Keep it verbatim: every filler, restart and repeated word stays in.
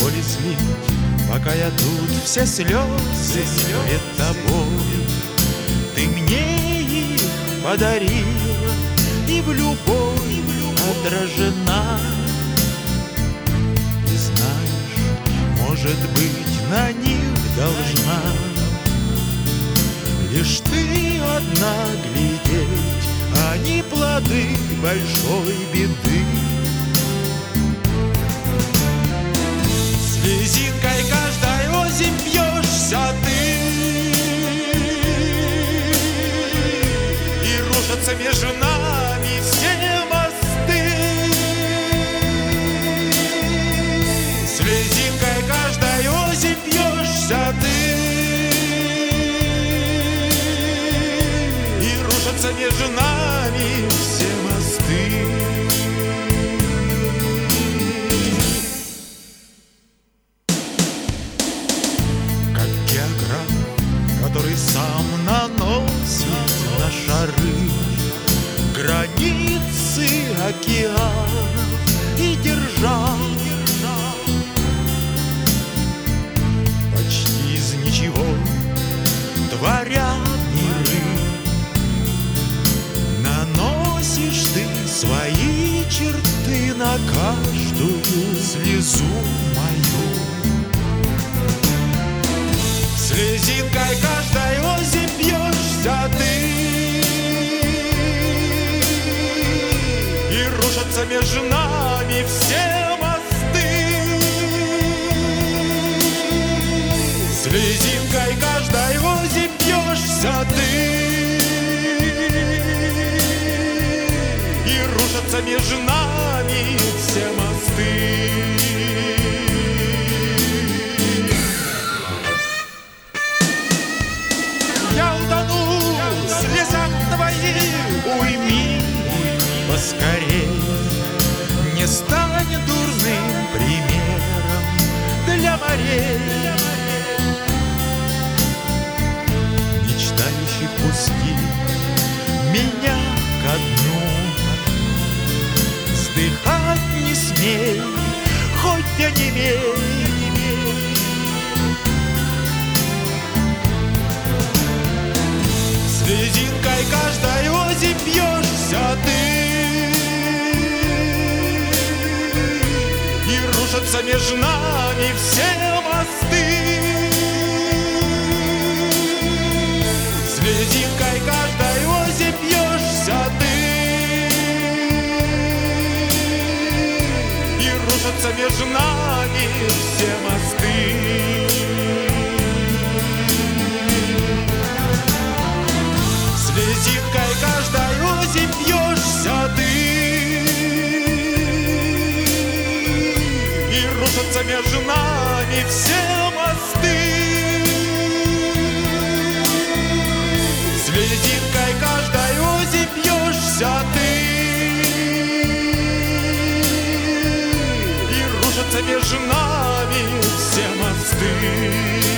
слить, пока я тут все слезы пред тобой. Ты мне их подарила, и в любовь отражена. И знаешь, может быть, на них должна лишь ты одна глядеть, а не плоды большой беды. Слезинкой каждой осень бьешься ты, и рушатся между нами все мосты. Слезинкой каждой осень бьешься ты, и рушатся между нами все мосты. Который сам наносит на шары границы океанов и держав почти из ничего творя миры. Наносишь ты свои черты на каждую слезу мою. Слезинкой каждой осень бьешься ты, и рушатся между нами все мосты. Слезинкой каждой осень бьешься ты, и рушатся между нами все мосты. Я утону в слезах твоих, уйми поскорей. Не стань дурным примером для морей, мечтающих пустить меня ко дну. Вздыхать не смей, хоть онемей. Слезинкой каждой осень бьешься ты, и рушатся между нами все мосты. Слезинкой каждой осень бьешься ты, и рушатся между нами все мосты. Слезинкой каждой осень бьешься ты, и рушатся между нами все мосты. Слезинкой каждой осень бьешься ты, и рушатся между нами все мосты.